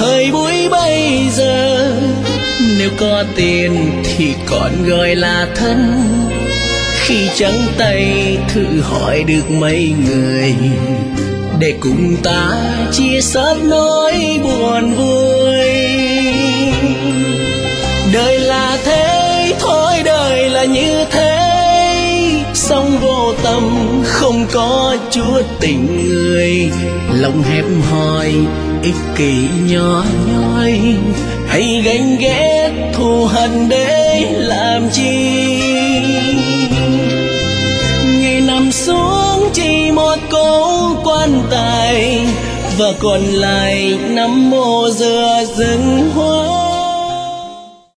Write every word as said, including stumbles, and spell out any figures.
thời buổi bây giờ. Nếu có tiền thì còn gọi là thân, khi trắng tay thử hỏi được mấy người để cùng ta chia sẻ nỗi buồn vui. Đời là thế thôi, đời là như thế, sống vô tâm không có chút tình người. Lòng hẹp hòi ích kỷ nhỏ nhoi, hay ganh ghét thù hằn để làm chi. Ngày nằm xuống chỉ một cố quan tài, và còn lại nắm mồ dừa rừng hoa.